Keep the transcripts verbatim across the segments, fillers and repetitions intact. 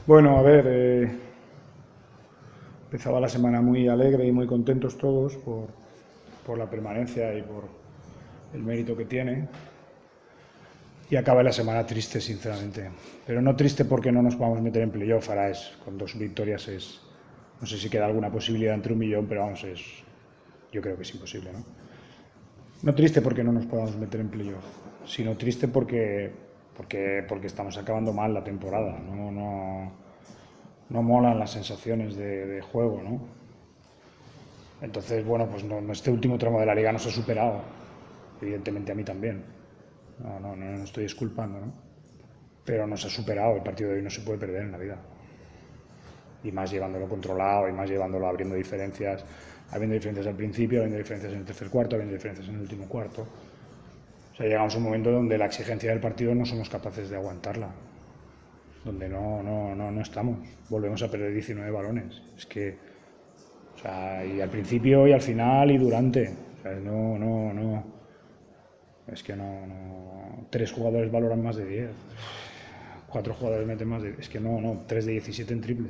Bueno, a ver, eh, empezaba la semana muy alegre y muy contentos todos por, por la permanencia y por el mérito que tiene. Y acaba la semana triste, sinceramente. Pero no triste porque no nos podamos meter en playoff, ahora es, con dos victorias es, no sé si queda alguna posibilidad entre un millón, pero vamos, es, yo creo que es imposible, ¿no? No triste porque no nos podamos meter en playoff, sino triste porque, porque, porque estamos acabando mal la temporada, no, no, no molan las sensaciones de, de juego, ¿no? Entonces, bueno, pues no, este último tramo de la liga nos ha superado, evidentemente a mí también, no, no, no, no estoy disculpando, ¿no? Pero nos ha superado, el partido de hoy no se puede perder en la vida. Y más llevándolo controlado, y más llevándolo abriendo diferencias, habiendo diferencias al principio, habiendo diferencias en el tercer cuarto, habiendo diferencias en el último cuarto. O sea, llegamos a un momento donde la exigencia del partido no somos capaces de aguantarla, donde no, no, no, no estamos. Volvemos a perder diecinueve balones. Es que, o sea, y al principio y al final y durante. O sea, no, no, no. Es que no, no. Tres jugadores valoran más de diez. Cuatro jugadores meten más de... Es que no, no. Tres de diecisiete en triples.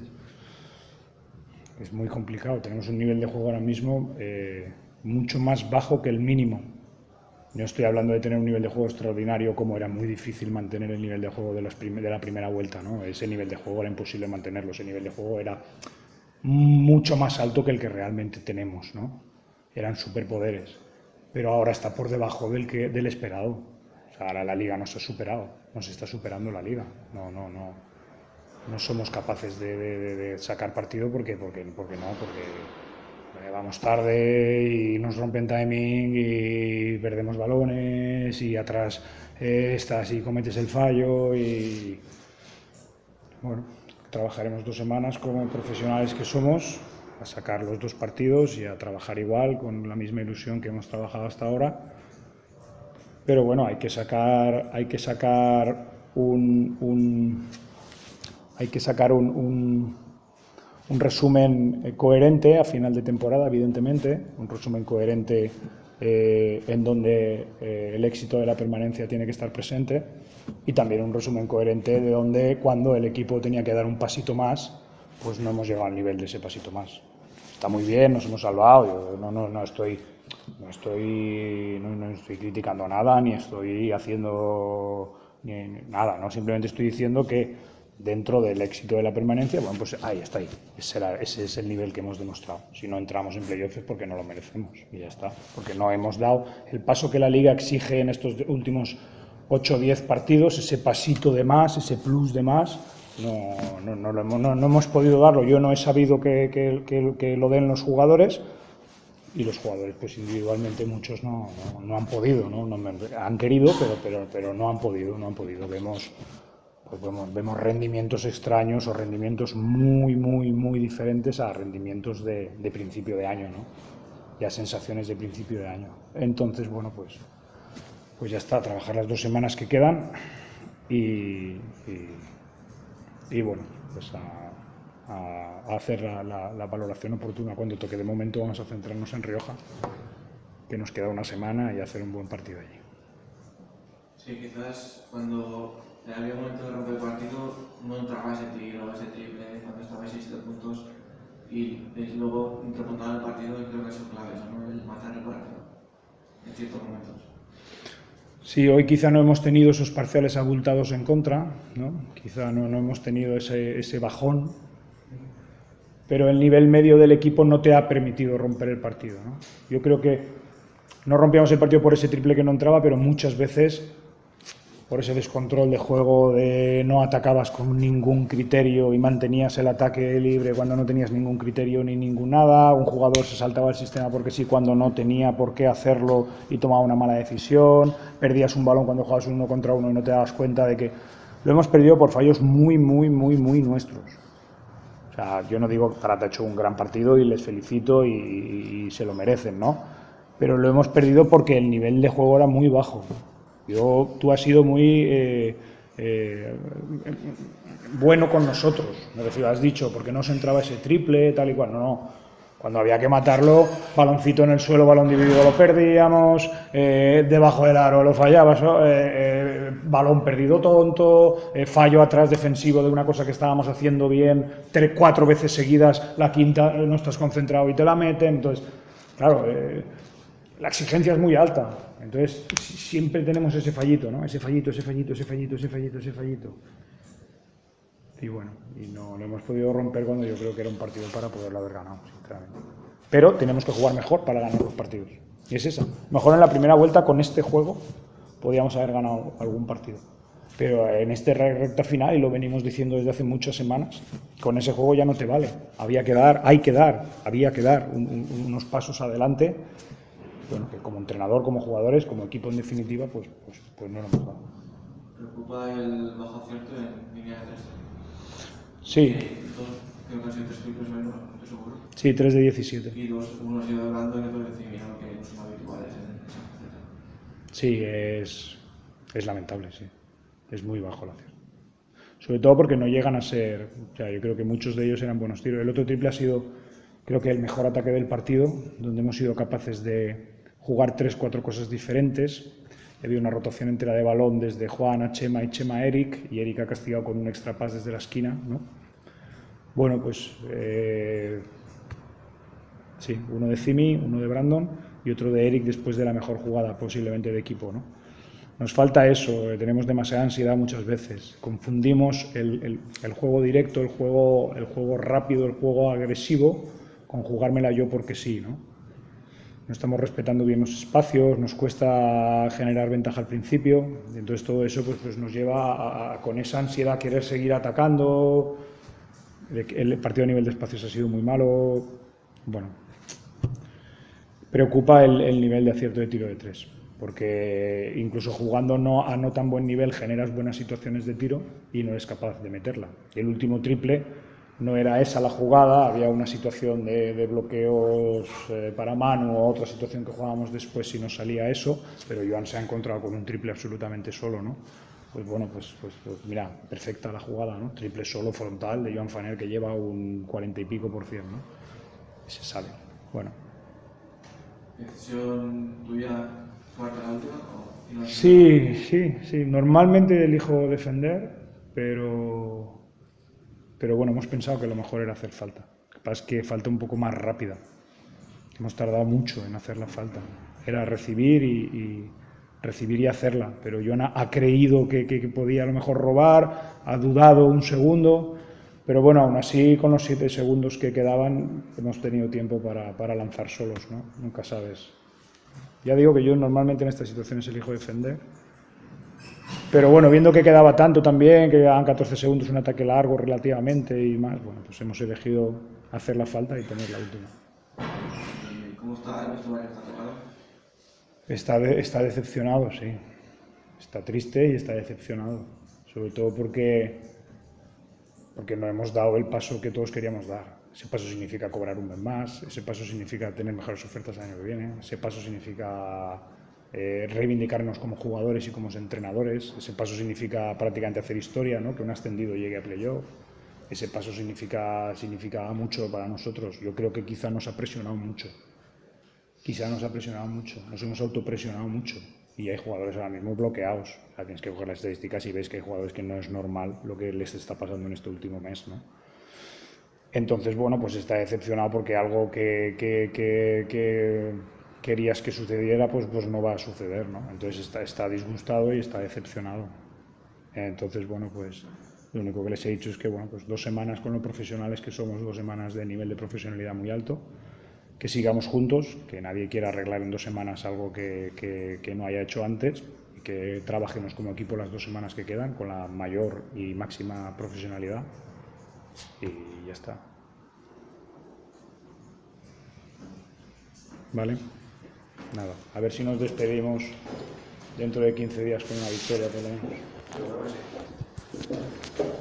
Es muy complicado. Tenemos un nivel de juego ahora mismo eh, mucho más bajo que el mínimo. No estoy hablando de tener un nivel de juego extraordinario, como era muy difícil mantener el nivel de juego de, las prim de la primera vuelta, ¿no? Ese nivel de juego era imposible mantenerlo, ese nivel de juego era mucho más alto que el que realmente tenemos, ¿no? Eran superpoderes, pero ahora está por debajo del, que, del esperado. O sea, ahora la liga nos ha superado, nos está superando la liga. No, no, no, no somos capaces de, de, de sacar partido porque, porque, porque no, porque vamos tarde y nos rompen timing y perdemos balones y atrás eh, estás y cometes el fallo y bueno, trabajaremos dos semanas como profesionales que somos a sacar los dos partidos y a trabajar igual con la misma ilusión que hemos trabajado hasta ahora, pero bueno, hay que sacar hay que sacar un, un hay que sacar un, un un resumen coherente a final de temporada, evidentemente, un resumen coherente eh, en donde eh, el éxito de la permanencia tiene que estar presente y también un resumen coherente de donde cuando el equipo tenía que dar un pasito más, pues no hemos llegado al nivel de ese pasito más. Está muy bien, nos hemos salvado, yo no, no, no estoy... No estoy, no, no estoy criticando nada, ni estoy haciendo ni, nada, ¿no? Simplemente estoy diciendo que dentro del éxito de la permanencia, bueno, pues ahí está ahí. Ese, era, ese es el nivel que hemos demostrado. Si no entramos en playoffs es porque no lo merecemos y ya está. Porque no hemos dado el paso que la Liga exige en estos últimos ocho o diez partidos, ese pasito de más, ese plus de más, no, no, no, lo hemos, no, no hemos podido darlo. Yo no he sabido que, que, que, que lo den los jugadores. Y los jugadores, pues individualmente muchos no, no, no han podido, ¿no? No, han querido, pero, pero, pero no han podido, no han podido. Vemos, pues vemos, vemos rendimientos extraños o rendimientos muy, muy, muy diferentes a rendimientos de, de principio de año, ¿no? Y a sensaciones de principio de año. Entonces, bueno, pues, pues ya está, trabajar las dos semanas que quedan y, y, y bueno, pues a, a hacer la, la, la valoración oportuna cuando toque. De momento vamos a centrarnos en Rioja, que nos queda una semana, y hacer un buen partido allí. Sí, quizás cuando había un momento de romper el partido no entraba ese tiro, ese triple, cuando estaba a seis puntos y, y luego remontaba el partido, y creo que eso es clave, eso, ¿no? El matar el partido en ciertos momentos. Sí, hoy quizá no hemos tenido esos parciales abultados en contra, ¿no? Quizá no, no hemos tenido ese, ese bajón, pero el nivel medio del equipo no te ha permitido romper el partido, ¿no? Yo creo que no rompíamos el partido por ese triple que no entraba, pero muchas veces por ese descontrol de juego, de no atacabas con ningún criterio y mantenías el ataque libre cuando no tenías ningún criterio ni ningún nada. Un jugador se saltaba el sistema porque sí, cuando no tenía por qué hacerlo y tomaba una mala decisión. Perdías un balón cuando jugabas uno contra uno y no te dabas cuenta de que lo hemos perdido por fallos muy, muy, muy, muy nuestros. O sea, yo no digo que Zarata ha hecho un gran partido y les felicito y, y, y se lo merecen, ¿no? Pero lo hemos perdido porque el nivel de juego era muy bajo. Yo, tú has sido muy eh, eh, bueno con nosotros, me refiero, has dicho, porque no se entraba ese triple, tal y cual. No, no. Cuando había que matarlo, baloncito en el suelo, balón dividido lo perdíamos, eh, debajo del aro lo fallabas, eh, eh, balón perdido tonto, eh, fallo atrás defensivo de una cosa que estábamos haciendo bien, tres, cuatro veces seguidas, la quinta no estás concentrado y te la meten. Entonces, claro, eh, la exigencia es muy alta. Entonces, siempre tenemos ese fallito, ¿no? Ese fallito, ese fallito, ese fallito, ese fallito, ese fallito. Y bueno, y no lo hemos podido romper cuando yo creo que era un partido para poderlo haber ganado, sinceramente. Pero tenemos que jugar mejor para ganar los partidos. Y es esa. Mejor en la primera vuelta con este juego podíamos haber ganado algún partido. Pero en este recta final, y lo venimos diciendo desde hace muchas semanas, con ese juego ya no te vale. Había que dar, hay que dar, había que dar un, un, unos pasos adelante. Bueno, que como entrenador, como jugadores, como equipo en definitiva, pues, pues, pues no lo hemos dado. ¿Preocupa el bajo acierto en línea de tres? Sí. Dos, creo que han sido tres triples, no estoy seguro. Sí, tres de diecisiete. Y dos, uno ha sido de Brandon y otro de Cimino, que no son habituales en esa faceta. Sí, es, es lamentable, sí. Es muy bajo el acierto. Sobre todo porque no llegan a ser... O sea, yo creo que muchos de ellos eran buenos tiros. El otro triple ha sido, creo que el mejor ataque del partido, donde hemos sido capaces de jugar tres, cuatro cosas diferentes. Ha habido una rotación entera de balón desde Juan a Chema y Chema a Eric, y Eric ha castigado con un extra pass desde la esquina, ¿no? Bueno, pues eh, sí, uno de Cimi, uno de Brandon y otro de Eric después de la mejor jugada posiblemente de equipo, ¿no? Nos falta eso, eh, tenemos demasiada ansiedad muchas veces, confundimos el, el, el juego directo, el juego, el juego rápido, el juego agresivo con jugármela yo porque sí, ¿no? No estamos respetando bien los espacios, nos cuesta generar ventaja al principio, y entonces todo eso pues, pues nos lleva a, a, con esa ansiedad a querer seguir atacando. El partido a nivel de espacios ha sido muy malo. Bueno, preocupa el, el nivel de acierto de tiro de tres, porque incluso jugando no, a no tan buen nivel generas buenas situaciones de tiro y no eres capaz de meterla. El último triple no era esa la jugada, había una situación de, de bloqueos eh, para mano o otra situación que jugábamos después si no salía eso, pero Joan se ha encontrado con un triple absolutamente solo, ¿no? Pues bueno, pues, pues, pues mira, perfecta la jugada, ¿no? Triple solo frontal de Joan Faner que lleva un cuarenta y pico por cien, ¿no? Y se sale. Bueno. ¿Decisión tuya fuerte la última? O no? Sí, sí, sí. Normalmente elijo defender, pero... Pero bueno, hemos pensado que lo mejor era hacer falta. Lo que pasa es que falta un poco más rápida. Hemos tardado mucho en hacer la falta. Era recibir y, y recibir y hacerla. Pero Joan ha creído que, que, que podía a lo mejor robar, ha dudado un segundo. Pero bueno, aún así, con los siete segundos que quedaban, hemos tenido tiempo para, para lanzar solos, ¿no? Nunca sabes. Ya digo que yo normalmente en estas situaciones elijo defender. Pero bueno, viendo que quedaba tanto también, que quedaban catorce segundos, un ataque largo relativamente y más, bueno, pues hemos elegido hacer la falta y tener la última. ¿Cómo está el vestuario? ¿Está tocado? Está, de, está decepcionado, sí. Está triste y está decepcionado. Sobre todo porque, porque no hemos dado el paso que todos queríamos dar. Ese paso significa cobrar un mes más, ese paso significa tener mejores ofertas el año que viene, ese paso significa... Eh, reivindicarnos como jugadores y como entrenadores. Ese paso significa prácticamente hacer historia, ¿no? Que un ascendido llegue a playoff. Ese paso significa, significa mucho para nosotros. Yo creo que quizá nos ha presionado mucho. Quizá nos ha presionado mucho. Nos hemos autopresionado mucho. Y hay jugadores ahora mismo bloqueados. O sea, tienes que coger las estadísticas y ves que hay jugadores que no es normal lo que les está pasando en este último mes, ¿no? Entonces, bueno, pues está decepcionado porque algo que... que, que, que querías que sucediera, pues, pues no va a suceder, ¿no? Entonces está, está disgustado y está decepcionado. Entonces, bueno, pues lo único que les he dicho es que, bueno, pues dos semanas con los profesionales que somos, dos semanas de nivel de profesionalidad muy alto, que sigamos juntos, que nadie quiera arreglar en dos semanas algo que, que, que no haya hecho antes, y que trabajemos como equipo las dos semanas que quedan con la mayor y máxima profesionalidad y ya está. ¿Vale? Nada, a ver si nos despedimos dentro de quince días con una victoria por lo menos.